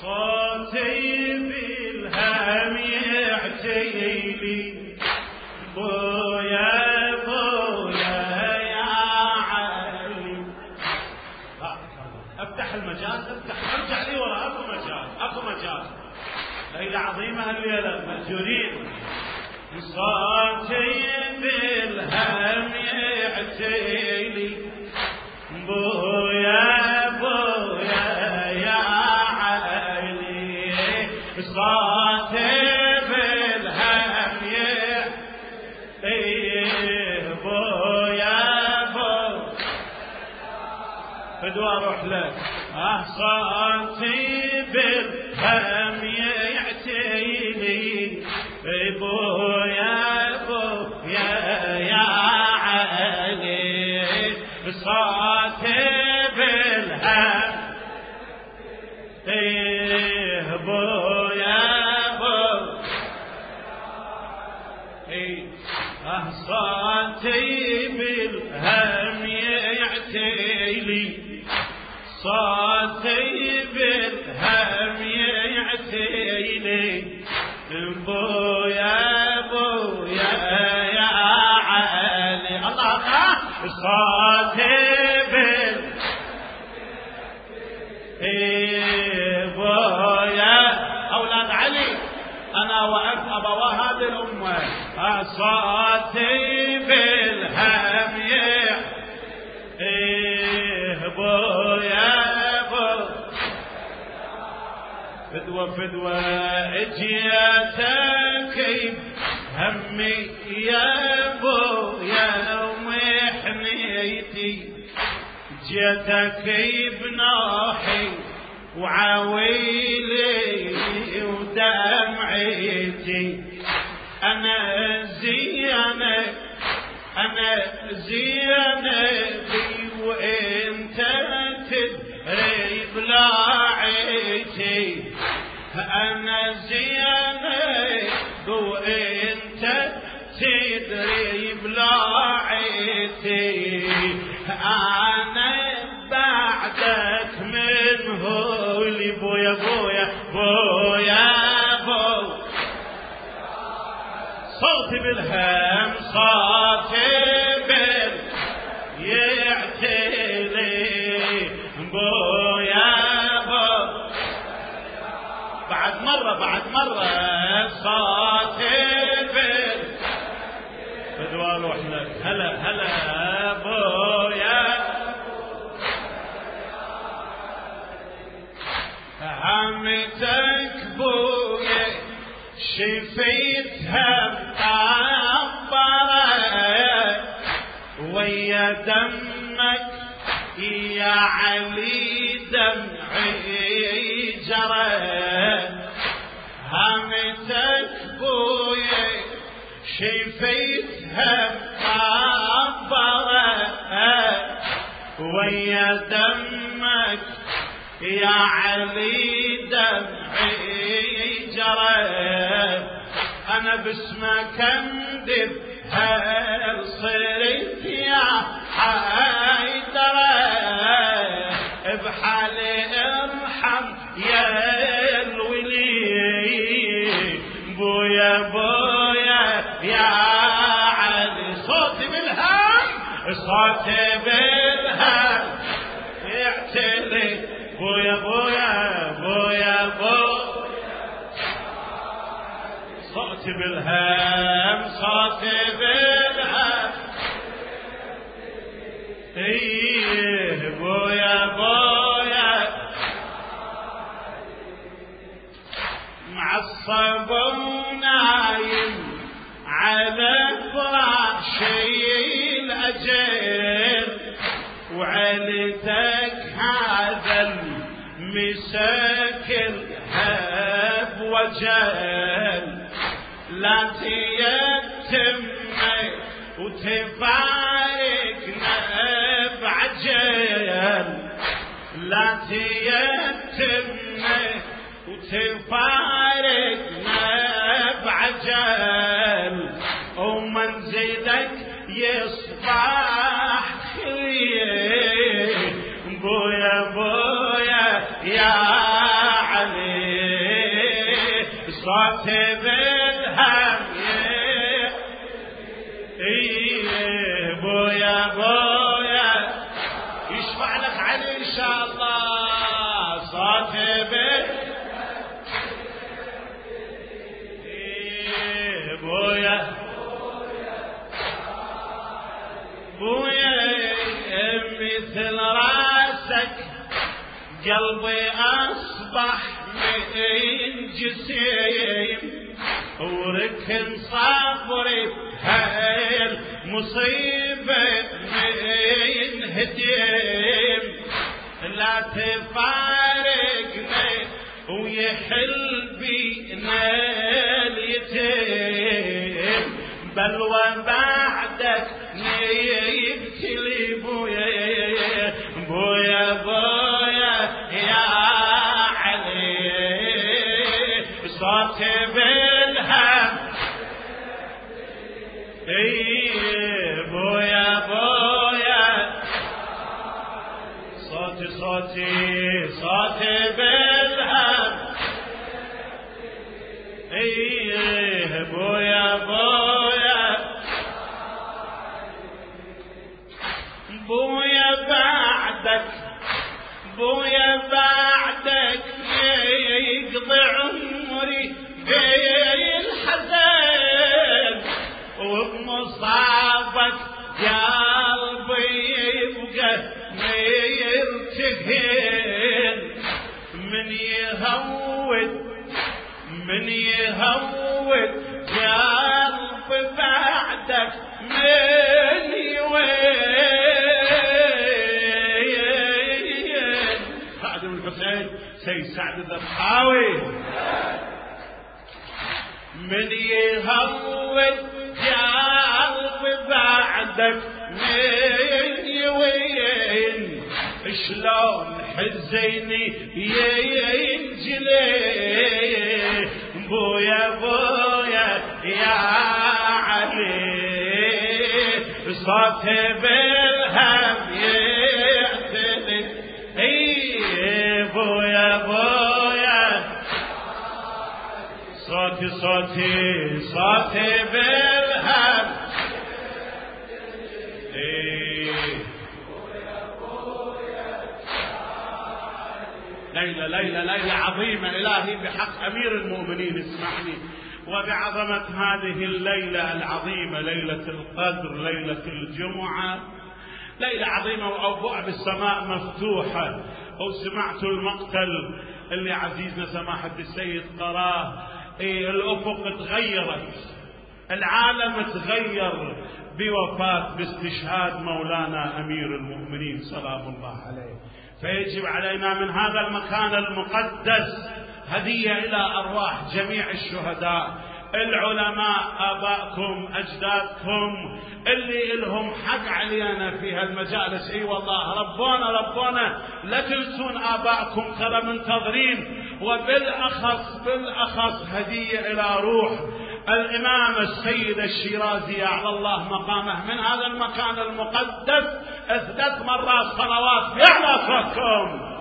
صوتي بالهم يعتيلي بويا بويا يا علي. افتح المجال، افتح، ارجع لي ورا، اكو مجال، اكو مجال. ليلة عظيمة هالليلة مأجورين. صوتي بالهم يعتيلي بويا بويا يا علي. صوتي بالهم يعتيلي بويا بويا فدوى اروح لك. صوتي بالهم يعتيلي بويا بويا يا علي. صوتي بالهم بويا بويا صوتي بالهم يعتيلي. صوتي بالهم يعتيلي بويا بويا يا علي. الله صوتي بويا أولاد علي أنا وأنت أبوا هذه الأمة. صوتي بالهم بويا فدوى فدوى اجيتك همي يا بويا ومحنيتي. جيتك بنوحي وعويلي ودمعتي. انا زينب انا زينبي وانت تدري بلاعتي. انا زينب وانت تدري بلاعتي. انا بعدك من هولي بويا بويا بويا بويا. صوتي بالهم صوتي بال يعتلي بويا بويا. بعد مرة صوتي بال بدو اروح لك. هلا هلا بويا عمتك بويا شفيتها مطبرة ويا دمك يا علي دمعي جرى. همتك بويا شفيتها مطبرة ويا دمك يا علي دمعي جرى. انا باسمك اندب هل صرت يا حيدرة. بحالي ارحم يا الولي بويا بويا يا علي. صوتي بالهم صوتي بالهم يعتلي بويا بويا بويا بويا. صوتي بالهم صوتي بالهم بويا بويا. معصب ونايم على فراشي الأجل وعيلتك هذا المساكن هب وجل. لا تيتمنا وتفارقنا بعجل. لا تيتمنا وتفارقنا بعجل. ومنزلك يصبح خير بويا بويا يا علي. صوتي بالهم بويا بويا يشفع لك علي ان شاء الله. صوتي بالهم بويا بويا مثل راسك قلبي اصبح من جسيم وركن صبري هاي المصيبة من هديم. لا تفارقني ويحل بينا اليتيم بل وبعدك يبتلي بويا بويا بويا يا علي. صوتي بالهم بويا بويا صوتي صوتي صوتي بالهم بويا بويا بويا بعدك بويا بعدك يقضي عمري بالحزن وبمصابك قلبي يبقى يرتهن. من يهود قلبي بعدك من يوين. خادم الحسين سيد سعد الذبحاوي. من يهود قلبي بعدك من يوين. شلون حزيني ينجلي بويا بويا يا علي. صوتي بالهم يعتني بويا بويا صوتي صوتي صوتي بالهم ليلة ليلة ليلة عظيمة إلهي بحق أمير المؤمنين. اسمعني وبعظمة هذه الليلة العظيمة ليلة القدر ليلة الجمعة ليلة عظيمة وأبوع بالسماء مفتوحة. وسمعت المقتل اللي عزيزنا سماحة السيد قراه. الأفق تغيرت العالم تغير بوفاة باستشهاد مولانا أمير المؤمنين سلام الله عليه. فيجب علينا من هذا المكان المقدس هدية إلى أرواح جميع الشهداء العلماء آبائكم أجدادكم اللي إلهم حق علينا في هالمجالس. اي والله ربونا لا تنسون آبائكم ترى منتظرين. وبالأخص هدية إلى روح الإمام السيد الشيرازي أعلى الله مقامه من هذا المكان المقدس 3 مرات صلوات يعلى صوتكم.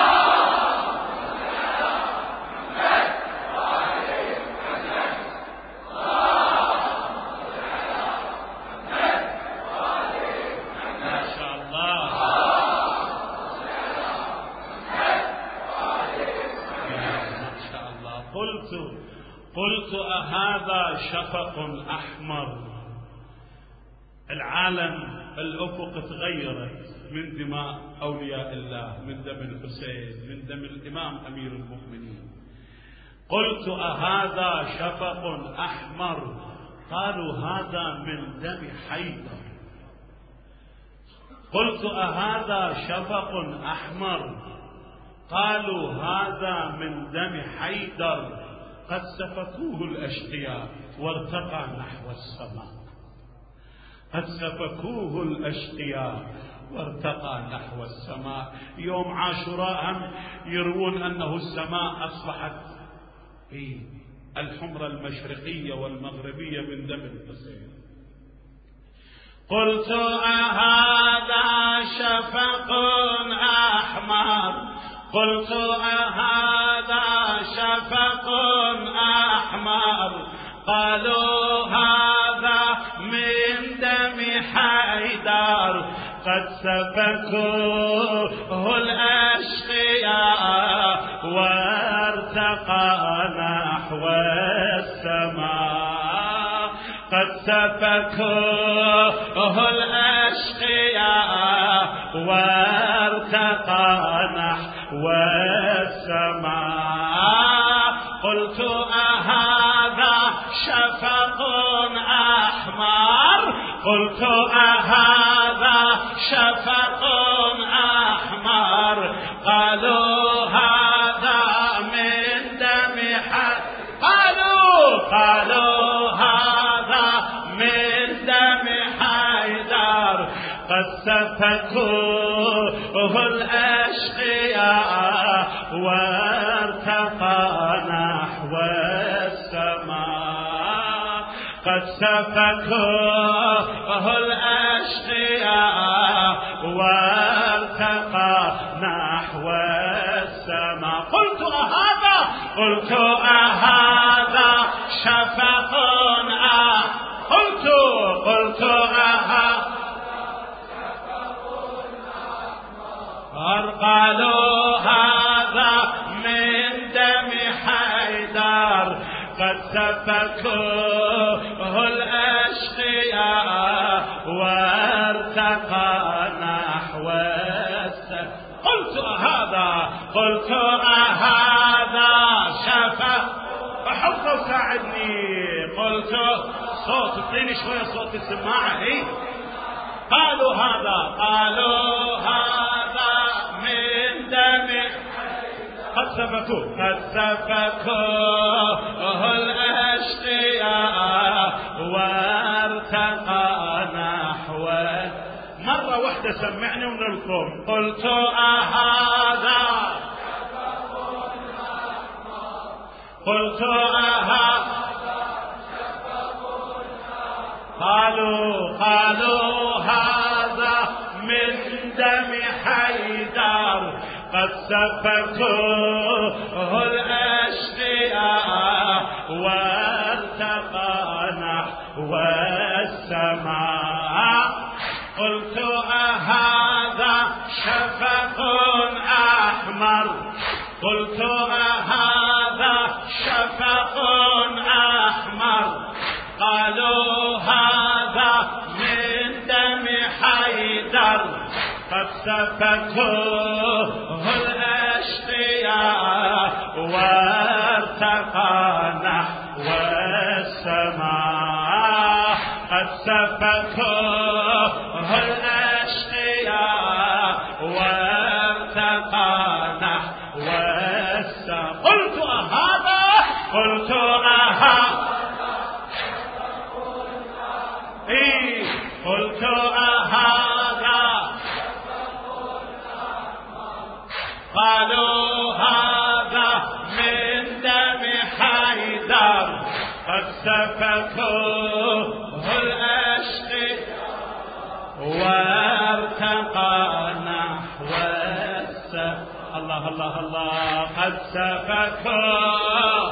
قلت أهذا شفق أحمر. العالم الأفق تغيرت من دماء أولياء الله من دم الحسين من دم الإمام أمير المؤمنين. قلت أهذا شفق أحمر قالوا هذا من دم حيدر. قلت أهذا شفق أحمر قالوا هذا من دم حيدر قد سفكوه الأشقياء وارتقى نحو السماء. قد سفكوه الأشقياء وارتقى نحو السماء. يوم عاشوراء هم يروون أنه السماء أصبحت الحمرة المشرقية والمغربية من دم الحسين. قلت أهذا شفق أحمر قلت أهذا شفق أحمر قالوا هذا من دم حيدر قد سفكوه الأشقياء وارتقى نحو السماء قد سفكوه الأشقياء وارتقى نحو السماء قلت أهذا شفق أحمر قلت أهذا شفق أحمر قالوا هذا من دم قالوا هذا من دم حيدر قد سفكوه الأشقياء وارتقى نحو السماء قد سفكوه الأشقياء وارتقى نحو السماء قلت أهذا شفق قلت أهذا قالوا هذا من دم حيدر قد سفكوه الأشقياء وارتقى نحو السماء قلت أهذا شفق حفظ وساعدني قلت صوت اعطيني شوية صوت السماعة هي قالوا هذا من دم قد سفكوه الأشقياء وارتقى نحو مرة واحدة سمعني ونلكم قلت أهذا قالوا هذا من دم حيدر قد سفكوه الأشقياء وارتقى نحو السماء قلت أهذا شفق أحمر قلت أهذا شفق أحمر قالوا هذا من دم حيدر قد سفكوه الأشقياء وارتقى نحو السماء قد سفكوه الأشقياء وارتقى نحو السماء قلت أهذا قلت أهذا قالوا هذا من دم حيدر قد سفكوه الأشقياء وارتقى نحو السماء الله قد سفكوه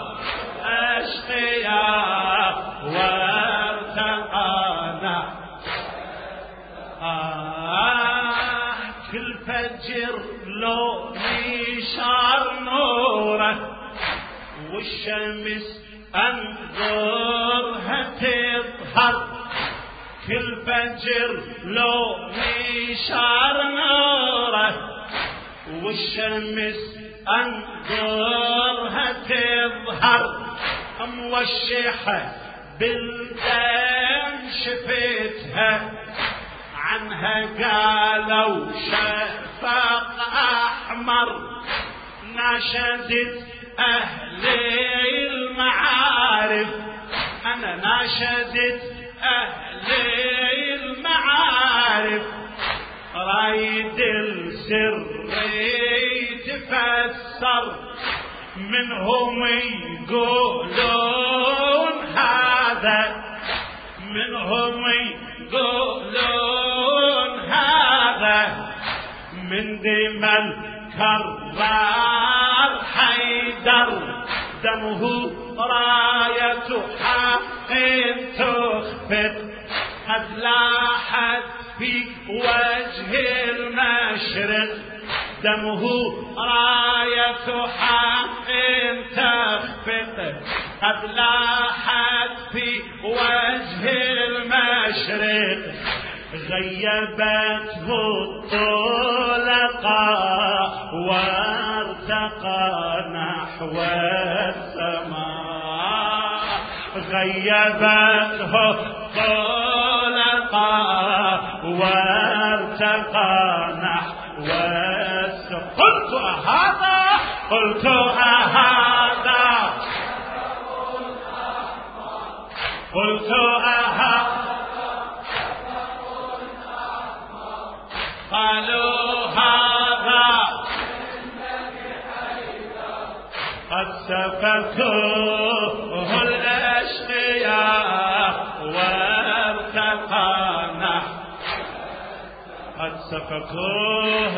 الأشقياء وارتقى نحو كل فجر لو نشار نوره والشمس انظرها تظهر كل فجر لو نشار نوره والشمس انظرها تظهر موشحة بالدم شفتها عنها قالوا شفق أحمر ناشدت أهل المعارف أنا ناشدت أهل المعارف رايد السر يتفسر منهم يقولون هذا منهم يقولون هذا من دم الكرار حيدر دمه راية حق تخفق قد لاحت في وجه المشرق دمه راية حق تخفق قد لاحت في وجه المشرق غيبته الطلقاء وارتقى نحو السماء غيبته الطلقاء وارتقى نحو السماء قلت أهذا قلت أهذا قالوا هذا قد سفكوه الأشقياء وارتقى نحو قد سفكوه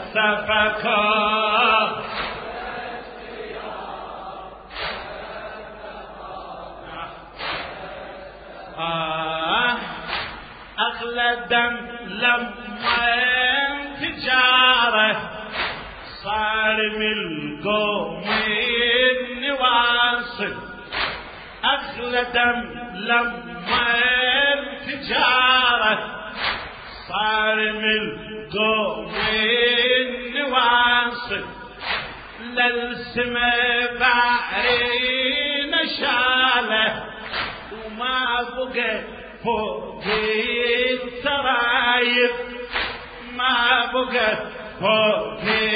أغلى دم لما انفجاره صار من القوم النواصب أغلى دم لما انفجاره صار من القوم النواصب للسما بعرين شاله وما بقى فوق السرايب ما بقى فوق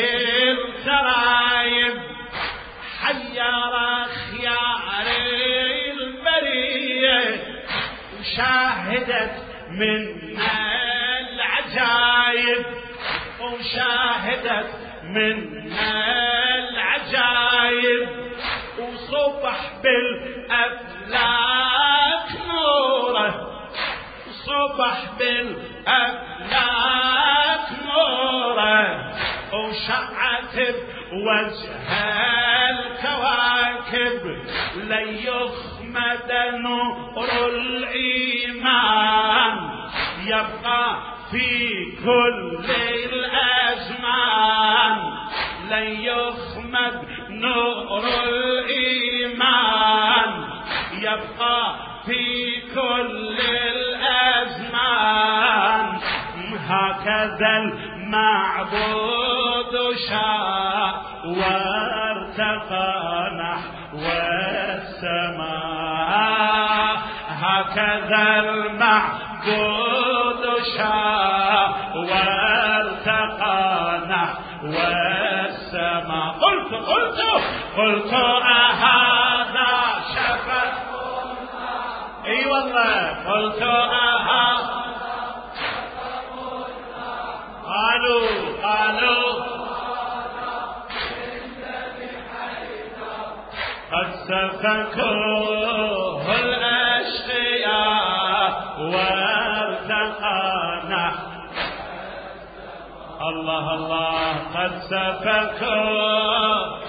السرايب حير خيار البرية وشاهدت من العجايب وشاهدت من العجايب وصبح بالأفلاك نوره صبح بالأفلاك نوره وشعت بوجه الكواكب ليخمد نور الإيمان يبقى في كل الأزمان ليخمد نور الإيمان يبقى في كل الأزمان هكذا المعبود شاء وارتقى نحو السماء هكذا المعبود شاء وارتقى نحو السماء قلت أهذا شفق اي والله قلت قالوا قد سفكوه الأشقياء وارتقى نحو الله قد سفكوه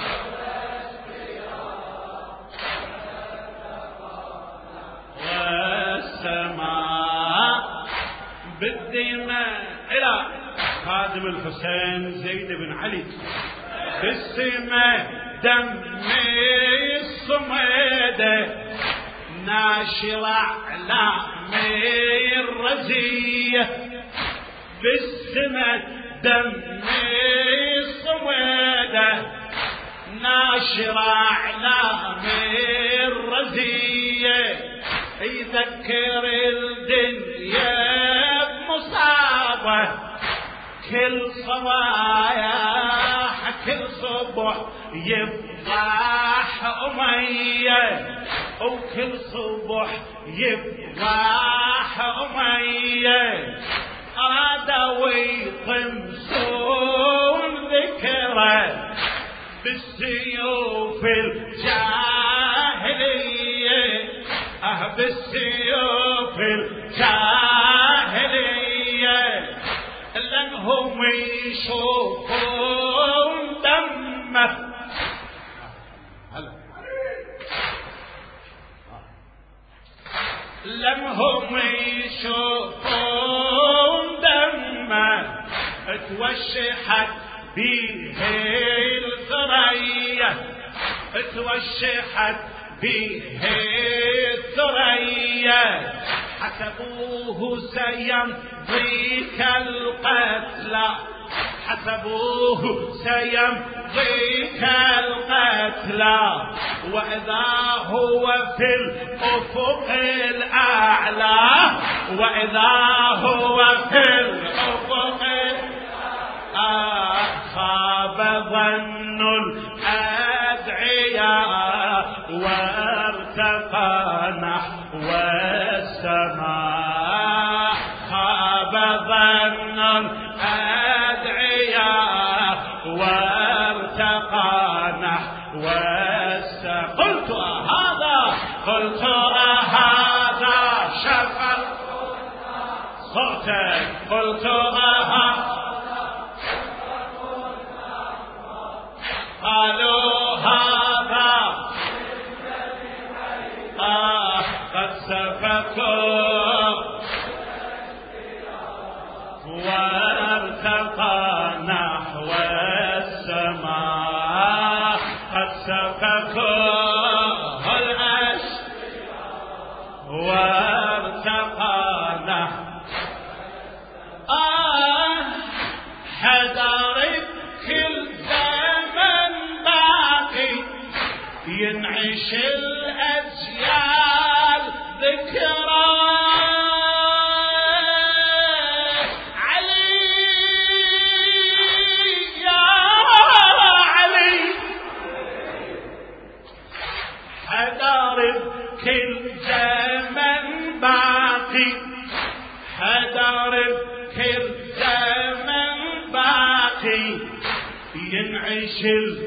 والسماء بالدماء إلى خادم الحسين زيد بن علي بالسماء دمي الصميدة ناشر أعلامي الرزية بالسماء دمي الصميدة ناشر أعلامي الرزية يذكر الدنيا بمصابة كل صبايح كل صبح يفضح أمية وكل صبح يفضح أمية أرادوا يطمسون ذكره بالسيوف الجاهلية بالسيوف الجاهلية لأنهم يشوفون دمه لمهم يشوفون دمه توشحت بيه الثريا، توشحت بيه الثريا، حسبوه سيمضي كالقتلى، حسبوه سيمضي كالقتلى، وإذا هو في الأفق الأعلى، وإذا هو في الأفق خاب ظن الأدعياء وارتقى نحو السماء، خاب ظن الأدعياء وارتقى نحو السماء. قلت هذا شفق صوتك، قلت قالوا هذا قد سفكوا وارتقى نحو السماء، قد سفكوا الأشياء وارتقى نحو حذر كل ينعش الأجيال ذكرى علي يا علي، حذر كل زمن باقي، حذر كل زمن باقي، ينعش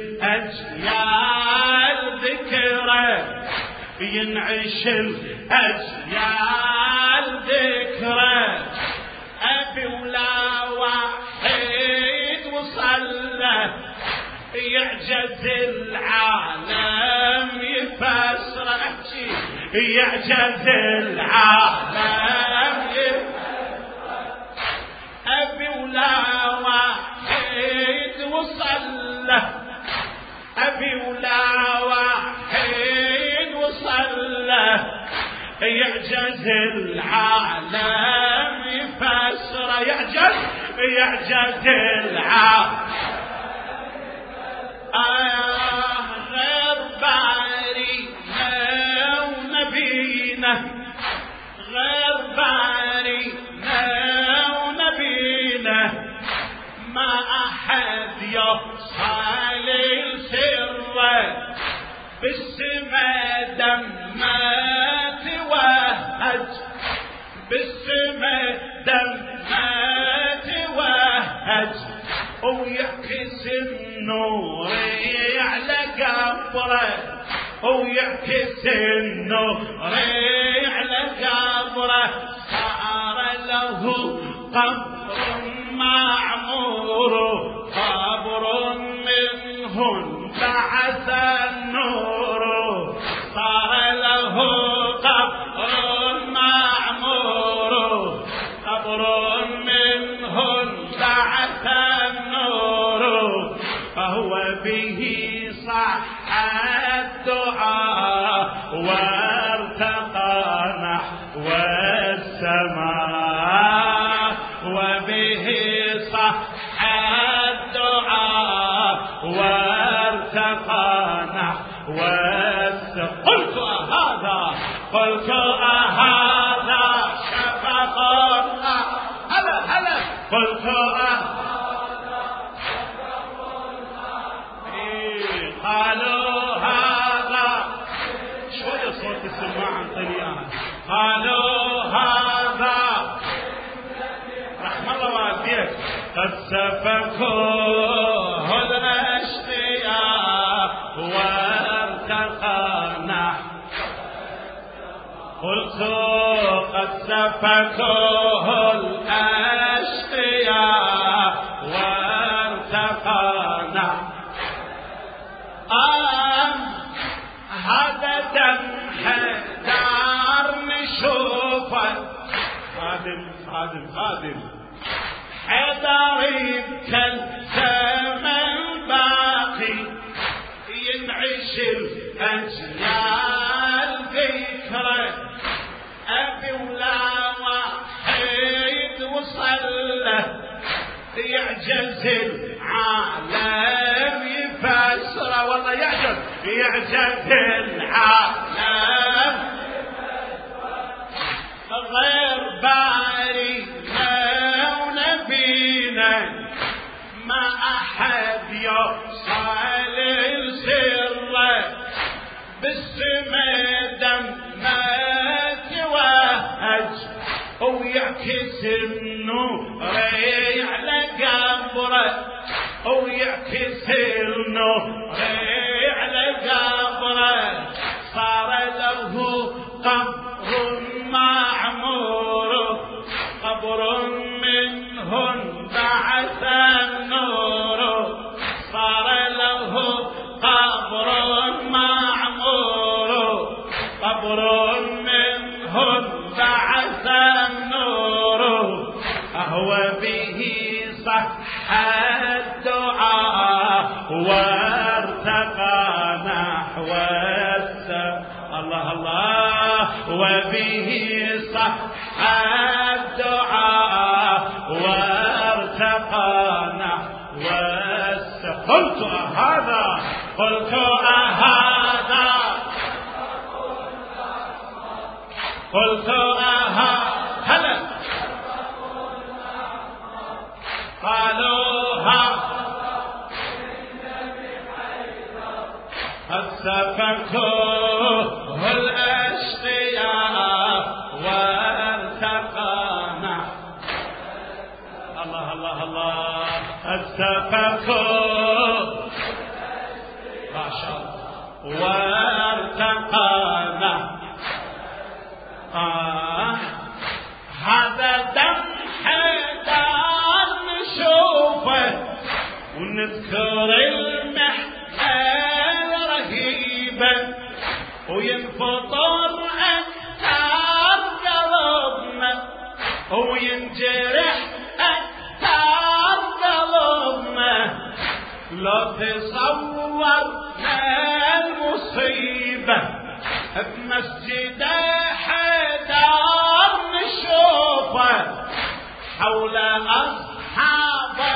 الأجيال ذكرى، ينعش الأجيال ذكرى. أبي ولا واحد وصله يعجز العالم يفسره، يعجز العالم يفسره. أبي ولا واحد وصله، أبي ولا واحد وصله يعجز العالم يفسره، يعجز العالم غير بارينا ونبينا، غير بارينا ونبينا، ما أحد يوصل السر بالسما دمه توهج، بالسما دمه توهج، ويعكس النور على قبره، ويعكس النور على قبره، صار له قبر معمور، قبر منه انبعث النور، صار له قبر معمور، قبر منه انبعث النور، فهو به صح الدعاء وارتقى نحو السماء، وبه صح الدعاء وارتقى نحو السماء. قلت هذا شفق، هلا قلت قالوا هذا شوية صوت السماعة عن طريقها، قالوا هذا رحم الله والديك قد سفكوه الأشقياء وارتقى نحو، قلت قد سفكوه الأشقياء وارتقى نحو، هذا دم حدار نشوف خادم حيدر الزمن باقي ينعش الأجيال ذكرى أبي ولا واحد وصله يعجز العالم يفسره والله يعجز العالم غير بارينا ونبينا ما أحد يوصل لسره بالسما دم ما توهج ويعكس النور على قبره ويعكس النور على قبره صار له قبر معمور قبر منه بعث النور صار له قبر معمور قبر منه بعث النور أهو به صح الدعاء وارتقى نحو الله الله وبه صح الدعاء وارتقى نحو قلت هذا قلت هلا قالوها السفكوه الأشقياء وارتقانا الله الله الله السفكوه ما شاء الله وارتقانا هذا دم حيدر نشوفه ونذكر المحنة رهيبة وينفطر أكثر قلبنا وينجرح أكثر قلبنا لو تصور المصيبة بمسجد حيدر نشوفه حول أصحابه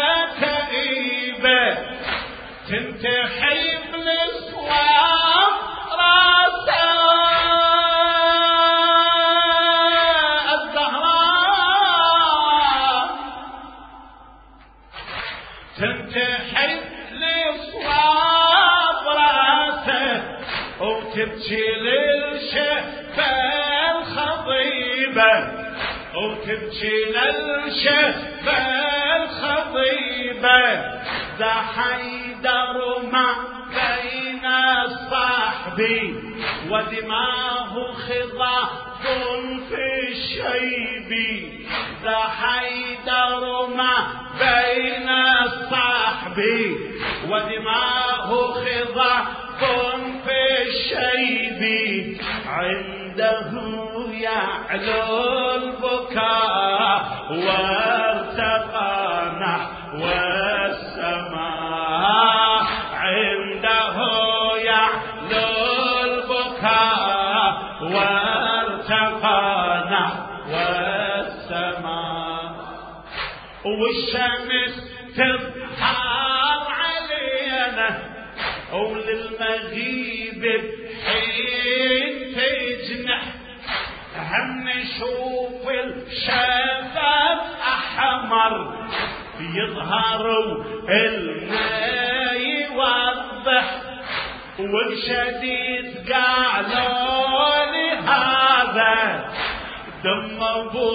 كئيبة تنتحي بالصواب راسه الزهراء تنتحي بالصواب راسه وتبكي للشفة الخضيبة وتبكي للشفة الخضيبة ذا حيدر ما بين الصحب ودماه خضاب في الشيب ذا حيدر ما بين الصحب ودماه خضاب في الشيب عنده يعلو البكاء وارتقى نحو السماء عنده يعلو البكاء وارتقى نحو السماء والشمس تظهر علينا وللمغيب بحين تجنح هم نشوف الشفاف أحمر يظهر الماء يوضح والشديد قالوا لي هذا دم ابو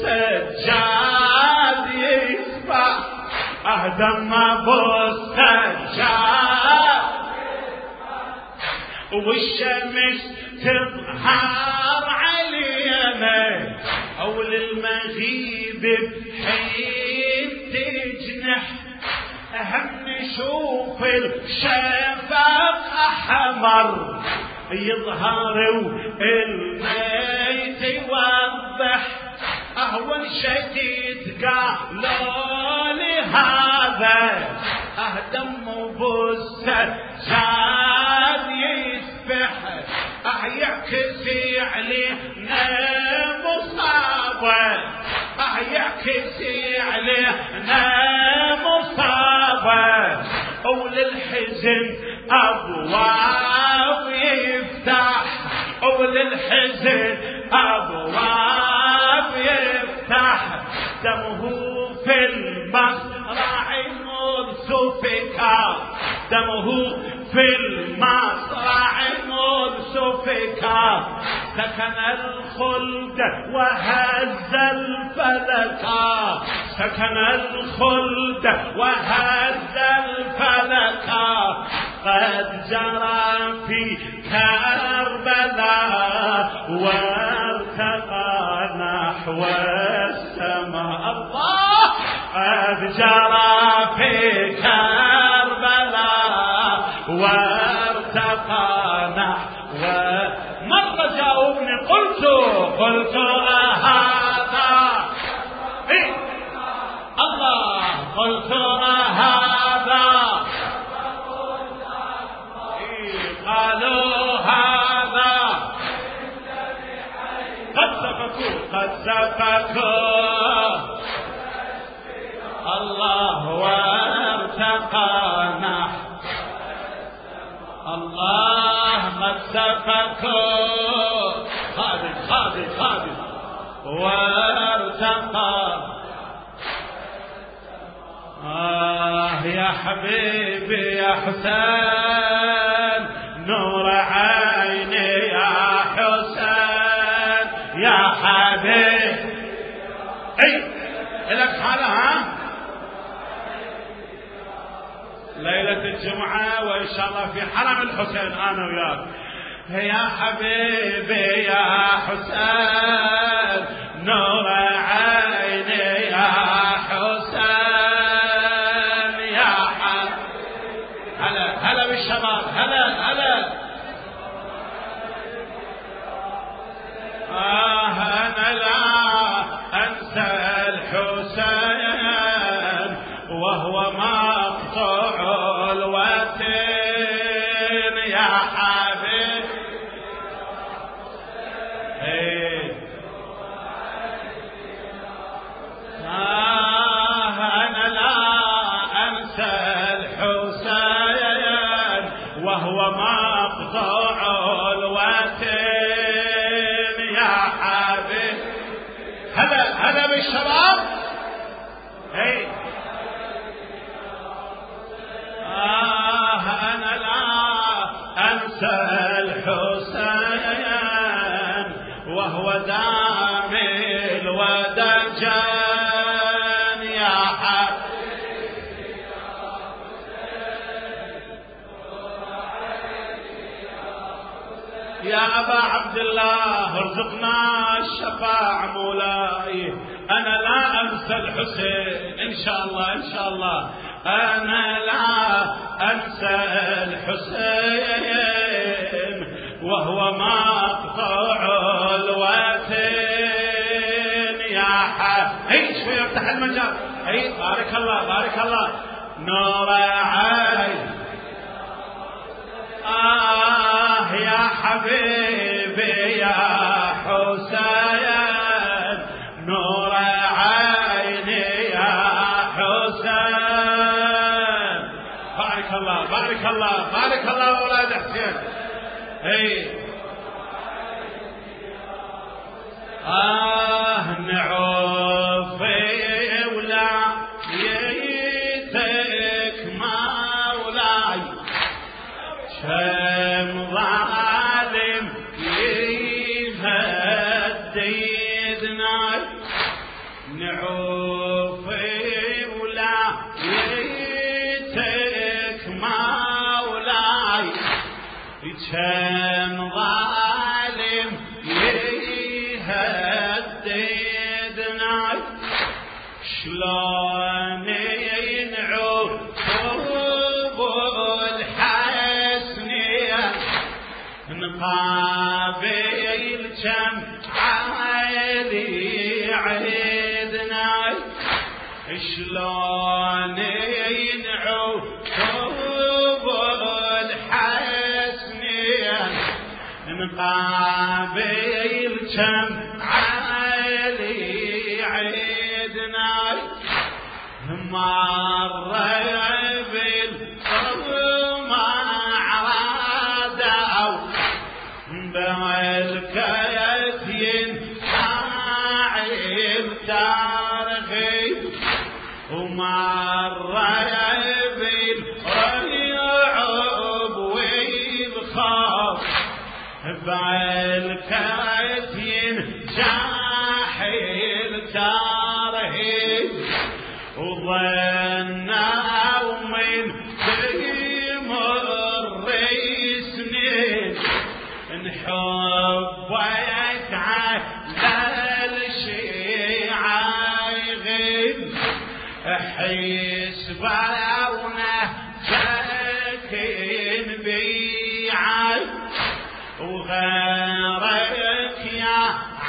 السجاد يسبح دم ابو السجاد والشمس تظهر علينا حول المغيب بحين تجنح هم نشوف الشفاق أحمر يظهر والميت يوضح أهون شديد قالوا لي هذا دم بالسجاد يسبح يعكسي علينا مصابة يعكسي علينا مصابة وللحزن أبواب يفتح وللحزن أبواب يفتح دمه في المصرع مرسفكا دمه في المصرع مرسفكا سكن الخلد وهز الفلكا سكن الخلد وهز الفلكا قد جرى في كربلاء وارتقى نحو السماء الله قد جرى في كربلاء وارتقى نحو مرة جاوبني قلت هذا إيه؟ الله قلت هذا إيه؟ قالوا هذا قد سفكوا الله وارتقى نحو الله قد سفكوا خادم وارتقى يا حبيبي يا حسين نور عيني يا حسين يا حبيبي اي لك حالة ها ليلة الجمعة وإن شاء الله في حرم الحسين أنا وياك يا حبيبي يا حسين نور عيني يا حسين يا هلا بالشباب هلا أنا لا أنسى الحسين وهو مقطوع الوتين يا حبيب أنا لا أنسى الحسين وهو مقطوع الوتين يا حبيب هلا بالشباب أنا لا أنسى الحسين وهو دامي الودجان يا حبيبي يا أبا عبد الله ارزقنا الشفاعة مولاي أنا لا أنسى الحسين إن شاء الله أنا لا أنسى الحسين وهو مقطوع الوتين يا حبيبي شوي افتح المجال بارك الله نور عين يا حبيبي يا حسين نور عيني يا حسين بارك الله أولاد حسين نعوفي ولا يتك مولاي شم ظالم يهددنا نعوفي ولا يتك مولاي شم ظالم يهددنا شلون ينعوف الحسنية نقابل كم عالي عيدنا شلون ينعوب الحسنين نقابل كم عالي عيدنا مرة بالقوم عرادوا بالكيف ينفعل ترغيب ومرة بالرعب والخوف بالكيف ينجاحل ترهيب وظنوا من تمر سنين نحبك على الشيعة يغيب حسبونا ساكن بيعي وغيرك يا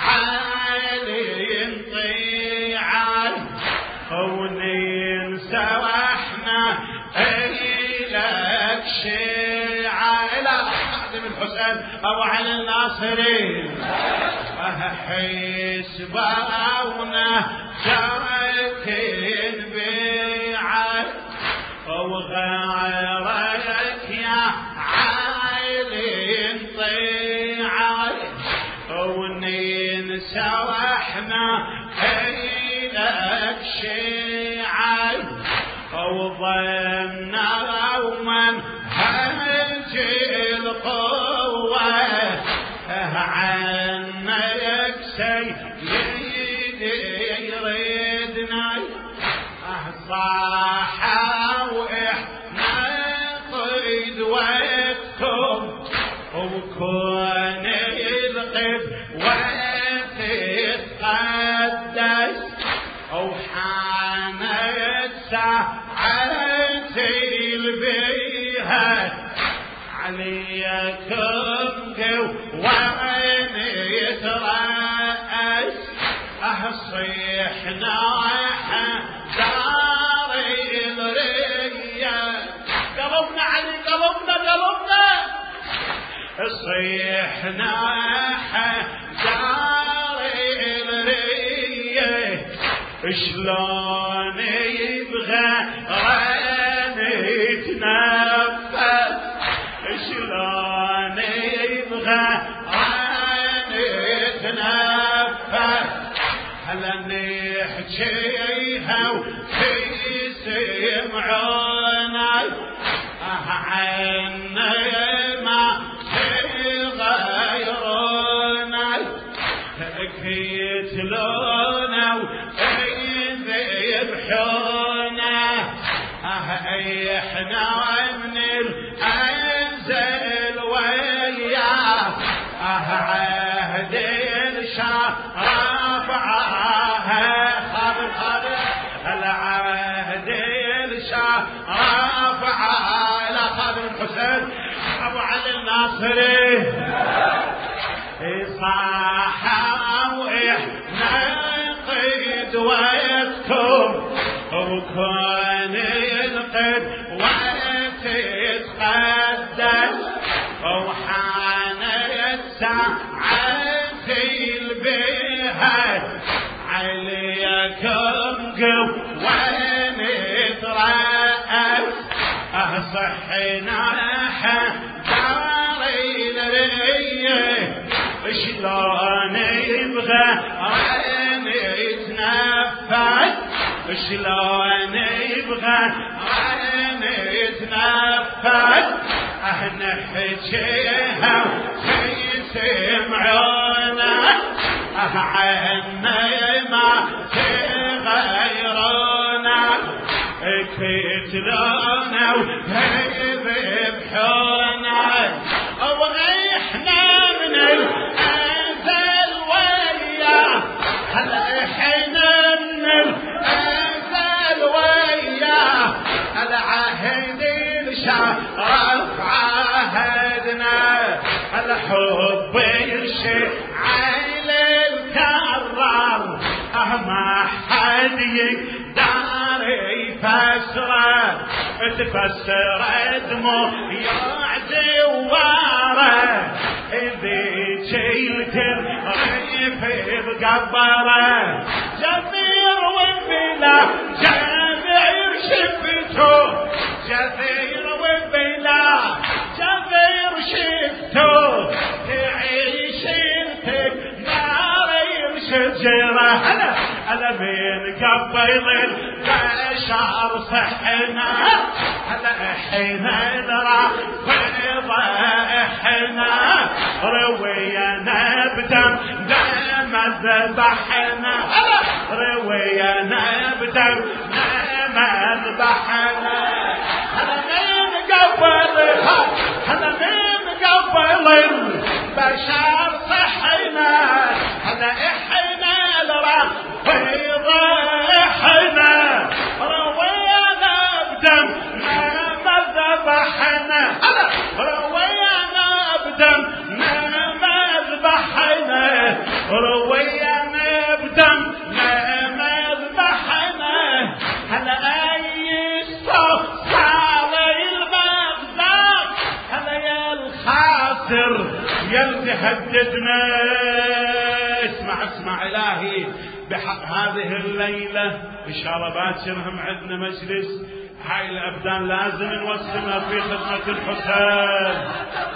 علي نطيعي وننسى واحنا إلك شيعة إلى خادم الحسين أبو علي الناصري حسبونا ساكن بيعي وغيرك يا علي نطيعي وننسى واحنا إلك شيعي وظنوا من هنجي القوة عنك سيدي يردنا صاحا وإحنا قيد وقتكم وكون القد وتتقدس وحانت ساعتي البيها عليكم وين يترأس صيحنا دار الريا قلبنا علي قلبنا صيحنا دار الريا شلون يبغى يتنفس شلون يبغى يتنفس هلا نحكيها وتسمعونا عنا ما تغيرونا كيتلونا ويذبحونا احنا من الانزل وياه عهد الشرف خابر العهد الشرف على خادم الحسين ابو علي الناصري صاحا واحنا قيد وقتكم وكون القد وتتقدس وحانت ساعتي البيهات عليكم وين ترأس صحنا دار الرية شلون يبغى وين يتنفس شلون يبغى وين يتنفس نحكيها تسمعونا عنا ما تغيرونا كتلونا ويذبحونا واحنا من الازل وياه هلا احنا من الازل وياه العهد الشرف عهدنا الحب يشعل الكرار ما حد يقدر يفسره، تفسر دموع زواره، ذيك الترغيف بقبره، جزير وبلا جزير شفته، جزير وبلا جزير شفته، تعيش انت نار شجره. هلا من قبل البشر صحنا، هلا حين نرى بيضة احنا، روينا بدم دم ذبحنا، روينا بدم دم ذبحنا. هلا من قبل البشر صحنا، هلا احنا نرى بيضة احنا، روينا بدم ما ذبحنا، روينا بدم ما ذبحنا، روينا بدم ما ذبحنا. هلا اي صوت على البغداد، هلا يا الخاسر يا تهددنا. اسمع الهي بحق هذه الليلة، إن شاء الله باكرهم عندنا مجلس، هاي الأبدان لازم نوسمها في خدمة الحسين.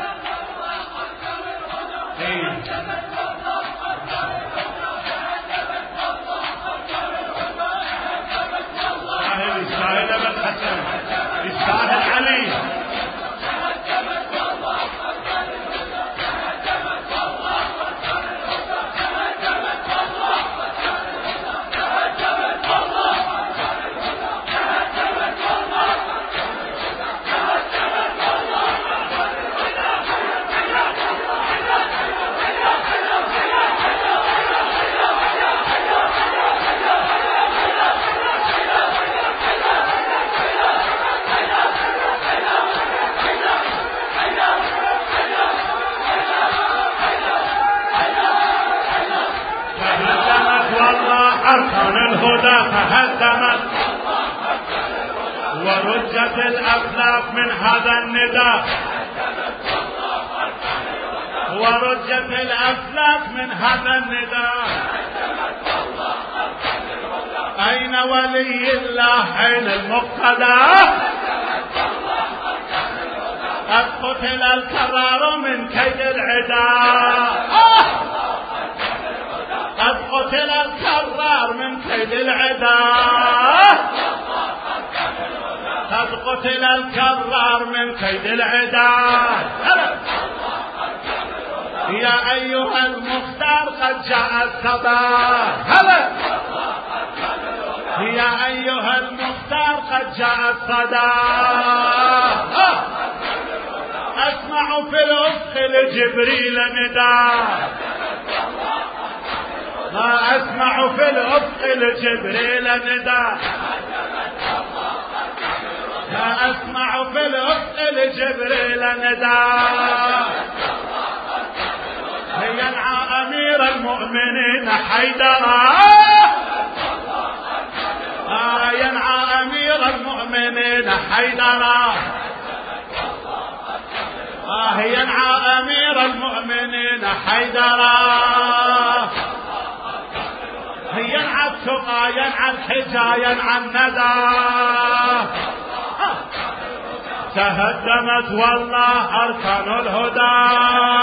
يستاهل أبا الحسن، يستاهل علي. أركان الهدى تهدمت، ورجت الأفلاك من هذا النداء، ورجت الأفلاك من هذا النداء. أين ولي الله أين المقتدى؟ قد قتل الكرار من كيد العدا، قد قتل الكرار من كيد العدا، قد قتل الكرار من كيد العدا. يا أيها المختار قد جاء الصباح، يا أيها المختار قد جاء الصداح. أسمع في الأفق لجبريل نداء، ما أسمع في الأفق لجبريل نداء، ما أسمع في الأفق لجبريل نداء. ينعى أمير المؤمنين حيدرا، ينعى أمير المؤمنين حيدرا، ينعى أمير المؤمنين حيدرا. ينعى التقى ينعى الحجى ينعى الندى، تهدمت والله أركان الهدى.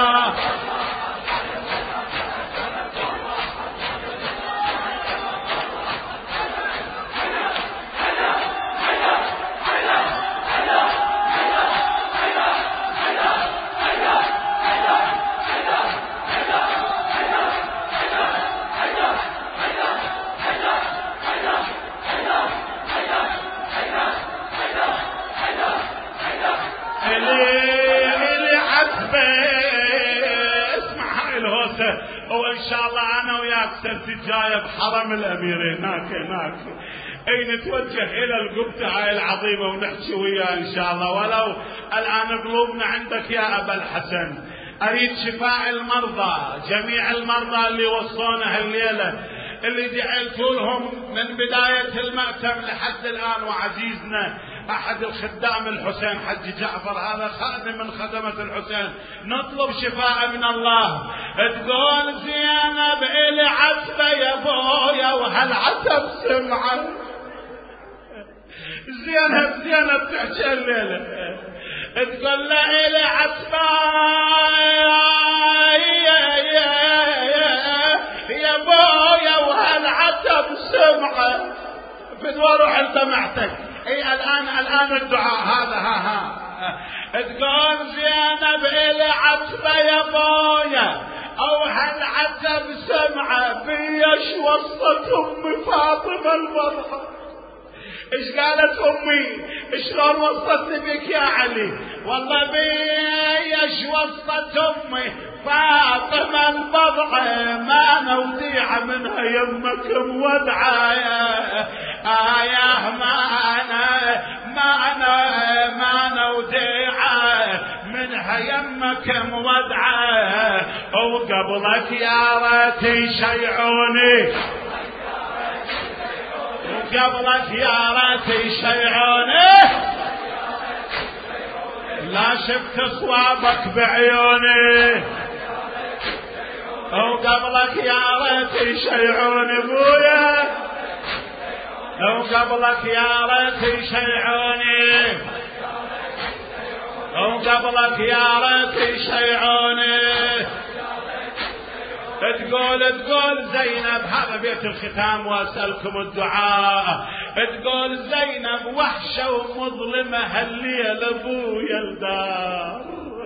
وإن شاء الله أنا وياك سبت الجاية بحرم الأمير هناك أي نتوجه إلى القبة هاي العظيمة ونحكي وياه إن شاء الله. ولو الآن قلوبنا عندك يا أبا الحسن، أريد شفاء المرضى، جميع المرضى اللي وصونا هالليلة اللي دعيت لهم من بداية المأتم لحد الآن، وعزيزنا أحد الخدام الحسين حج جعفر، هذا خادم من خدمة الحسين، نطلب شفاء من الله. تقول زينب إلي عتبة يا بويا وهالعتب سمعة. زينب تحكي الليلة تقول له إلي عتبة يا بويا وهالعتب سمعة. فدوى روح انت معتك. اي الان الدعاء هذا تقول زينب إلي عتبة يا بويا او هالعتب سمعة بيش وصت امي فاطمة البضحة. ايش قالت امي؟ شلون وصتني بك يا علي؟ والله بيش وصت امي فاطمة البضعة ما نوديع منها يمك مودعة ما نوديع منها يمك مودعة. وقبلك يا ريت يشيعوني، وقبلك يا ريت يشيعوني، لا شفت صوابك بعيوني. وقبلك يا ريت يشيعوني بويا، وقبلك يا ريت يشيعوني، وقبلك يا ريت يشيعوني. تقول زينب، هذا بيت الختام واسألكم الدعاء. تقول زينب وحشة ومظلمة هالليل ابويا الدار،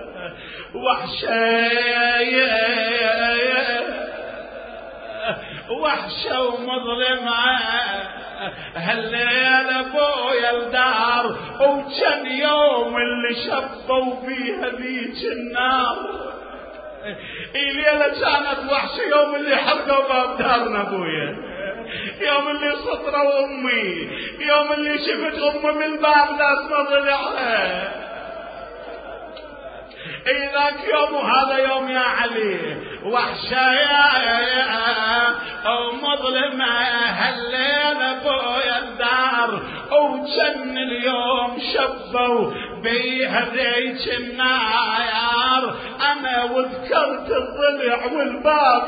وحشة ومظلمة هالليل ابويا الدار، وكان يوم اللي شبوا فيها ذيك النار. الليلة كانت وحشة، يوم اللي حرقوا باب دارنا ابويا، يوم اللي سطروا امي، يوم اللي شفت امي من الباب ناس ما ضلعها. ذاك يوم وهذا يوم يا علي، وحشة ومظلمة هالليل ابويا الدار، وجن اليوم شبوا بيها ذيك النار. انا وذكرت الضلع والباب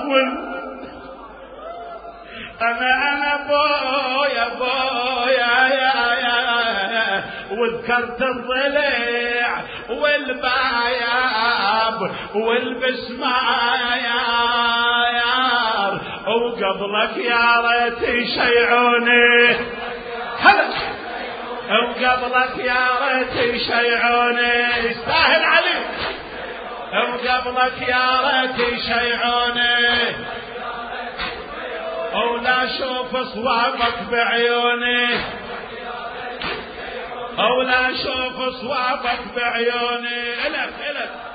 انا بويا وذكرت الضلع والباياب والبسمايار. وقبلك يا ريت يشيعوني، وقبلك يا ريت يشيعوني، يستاهل علي. وقبلك يا ريت يشيعوني، ولا اشوف صوابك بعيوني، ولا اشوف صوابك بعيوني. الك